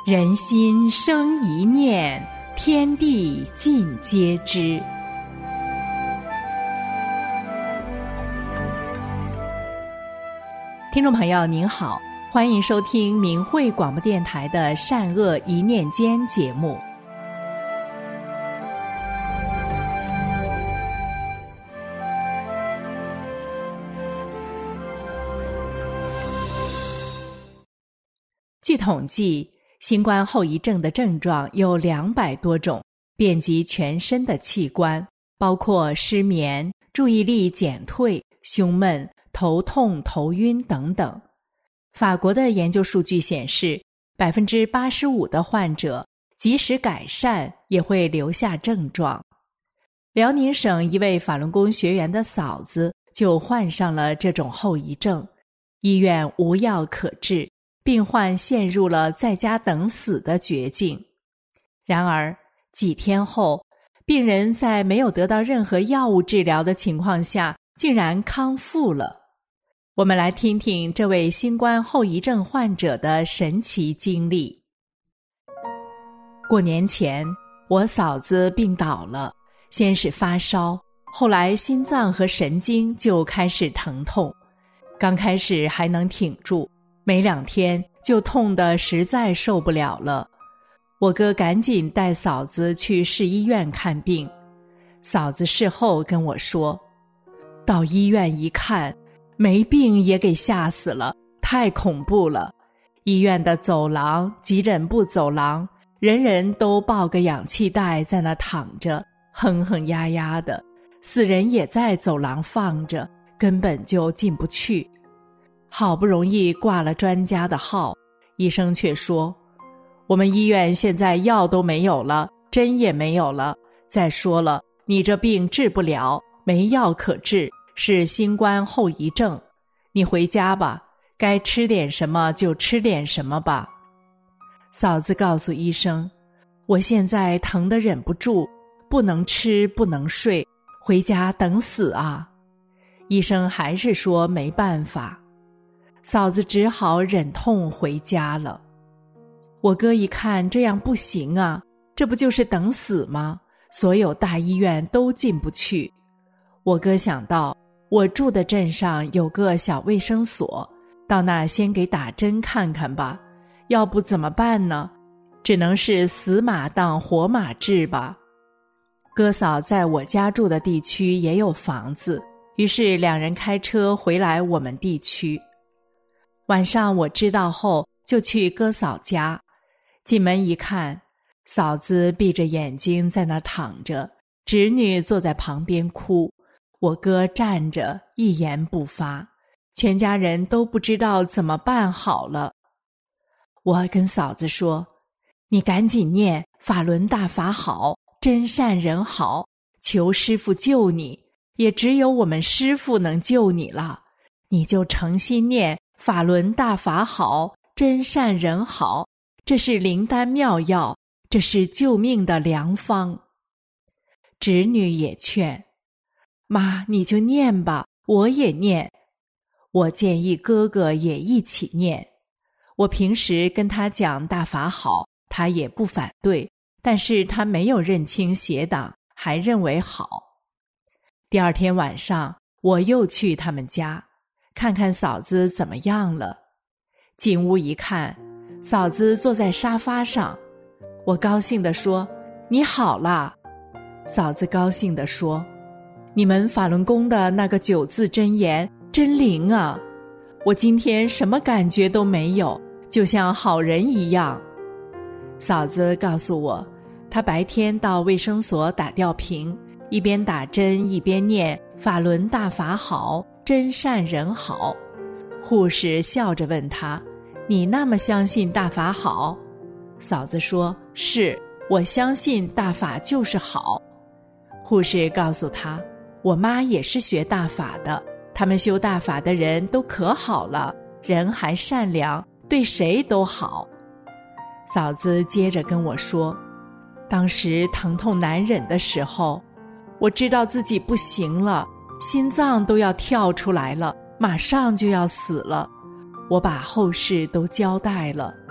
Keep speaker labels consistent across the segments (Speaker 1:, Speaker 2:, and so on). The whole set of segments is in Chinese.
Speaker 1: 人心生一念，天地尽皆知。听众朋友您好，欢迎收听明慧广播电台的善恶一念间节目。据统计，新冠后遗症的症状有200多种，遍及全身的器官，包括失眠、注意力减退、胸闷、头痛、头晕等等。法国的研究数据显示，85%的患者即使改善也会留下症状。辽宁省一位法轮功学员的嫂子就患上了这种后遗症，医院无药可治，病患陷入了在家等死的绝境。然而几天后，病人在没有得到任何药物治疗的情况下，竟然康复了。我们来听听这位新冠后遗症患者的神奇经历。过年前，我嫂子病倒了，先是发烧，后来心脏和神经就开始疼痛。刚开始还能挺住，没2天就痛得实在受不了了。我哥赶紧带嫂子去市医院看病。嫂子事后跟我说，到医院一看，没病也给吓死了，太恐怖了。医院的走廊、急诊部走廊，人人都抱个氧气袋在那躺着，哼哼呀呀的，死人也在走廊放着，根本就进不去。好不容易挂了专家的号，医生却说，我们医院现在药都没有了，针也没有了，再说了，你这病治不了，没药可治，是新冠后遗症，你回家吧，该吃点什么就吃点什么吧。嫂子告诉医生，我现在疼得忍不住，不能吃不能睡，回家等死啊。医生还是说没办法，嫂子只好忍痛回家了。我哥一看这样不行啊，这不就是等死吗？所有大医院都进不去。我哥想到我住的镇上有个小卫生所，到那先给打针看看吧，要不怎么办呢？只能是死马当活马治吧。哥嫂在我家住的地区也有房子，于是2人开车回来我们地区。晚上我知道后就去哥嫂家，进门一看，嫂子闭着眼睛在那躺着，侄女坐在旁边哭，我哥站着一言不发，全家人都不知道怎么办好了。我跟嫂子说，你赶紧念法轮大法好，真善人好，求师父救你，也只有我们师父能救你了，你就诚心念法轮大法好，真善人好，这是灵丹妙药，这是救命的良方。侄女也劝，妈，你就念吧，我也念。我建议哥哥也一起念。我平时跟他讲大法好，他也不反对，但是他没有认清邪党，还认为好。第2天晚上，我又去他们家，看看嫂子怎么样了。进屋一看，嫂子坐在沙发上。我高兴地说，你好啦。嫂子高兴地说，你们法轮功的那个9字真言真灵啊，我今天什么感觉都没有，就像好人一样。嫂子告诉我，她白天到卫生所打吊瓶，一边打针一边念法轮大法好，真善人好。护士笑着问她，你那么相信大法好？嫂子说，是，我相信大法就是好。护士告诉她，我妈也是学大法的，他们修大法的人都可好了，人还善良，对谁都好。嫂子接着跟我说，当时疼痛难忍的时候，我知道自己不行了，心脏都要跳出来了，马上就要死了。我把后事都交代了，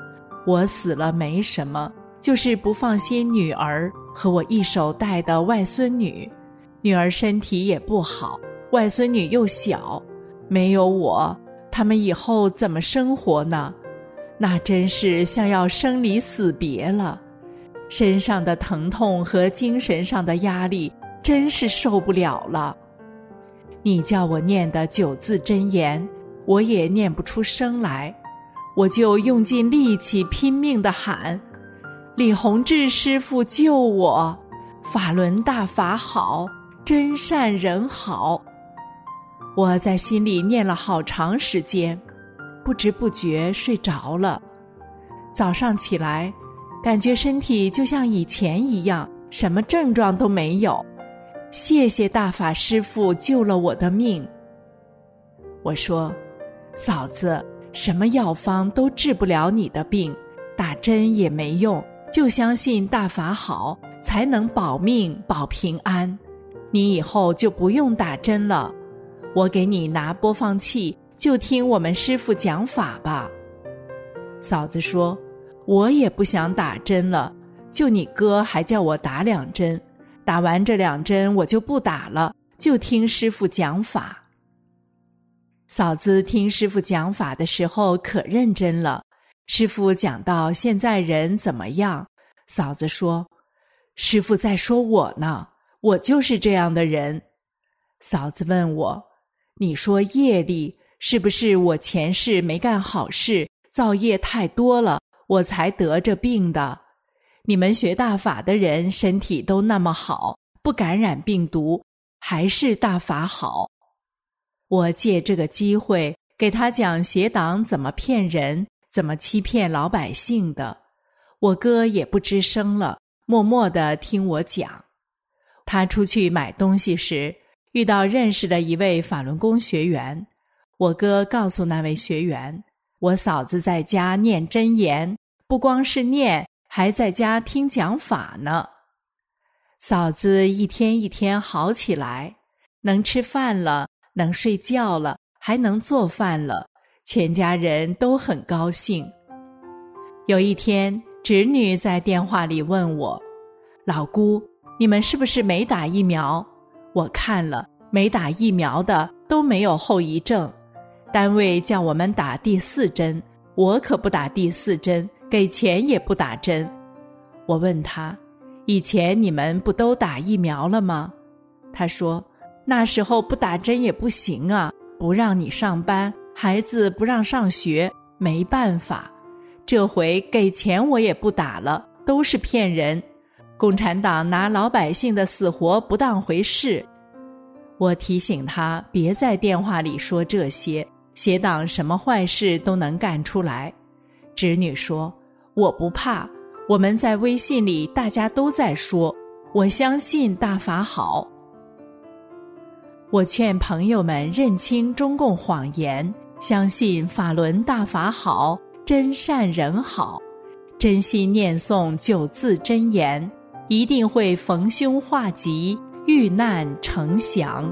Speaker 1: 我死了没什么，就是不放心女儿和我一手带的外孙女，女儿身体也不好，外孙女又小，没有我，他们以后怎么生活呢？那真是像要生离死别了，身上的疼痛和精神上的压力真是受不了了。你叫我念的9字真言，我也念不出声来，我就用尽力气拼命地喊：李洪志师父救我，法轮大法好，真善人好。我在心里念了好长时间，不知不觉睡着了。早上起来，感觉身体就像以前一样，什么症状都没有。谢谢大法师父救了我的命。我说：嫂子，什么药方都治不了你的病，打针也没用，就相信大法好，才能保命保平安。你以后就不用打针了，我给你拿播放器，就听我们师父讲法吧。嫂子说：我也不想打针了，就你哥还叫我打2针，打完这2针我就不打了，就听师父讲法。嫂子听师父讲法的时候可认真了，师父讲到现在人怎么样，嫂子说：师父在说我呢，我就是这样的人。嫂子问我：你说业力，是不是我前世没干好事，造业太多了，我才得这病的？你们学大法的人身体都那么好，不感染病毒，还是大法好。我借这个机会给他讲邪党怎么骗人，怎么欺骗老百姓的。我哥也不吱声了，默默地听我讲。他出去买东西时，遇到认识的一位法轮功学员，我哥告诉那位学员，我嫂子在家念真言，不光是念，还在家听讲法呢。嫂子一天一天好起来，能吃饭了，能睡觉了，还能做饭了，全家人都很高兴。有一天，侄女在电话里问我：老姑，你们是不是没打疫苗？我看了，没打疫苗的都没有后遗症，单位叫我们打第4针，我可不打第4针，给钱也不打针。我问他：以前你们不都打疫苗了吗？他说：那时候不打针也不行啊，不让你上班，孩子不让上学，没办法。这回给钱我也不打了，都是骗人。共产党拿老百姓的死活不当回事。我提醒他别在电话里说这些，邪党什么坏事都能干出来。侄女说：我不怕，我们在微信里大家都在说，我相信大法好。我劝朋友们认清中共谎言，相信法轮大法好，真善人好，真心念诵9字真言，一定会逢凶化吉，遇难成祥。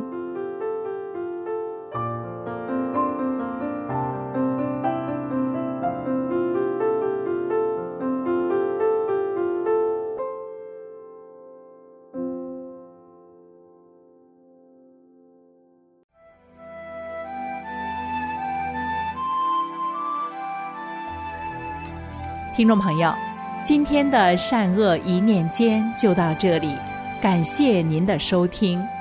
Speaker 1: 听众朋友，今天的善恶一念间就到这里，感谢您的收听。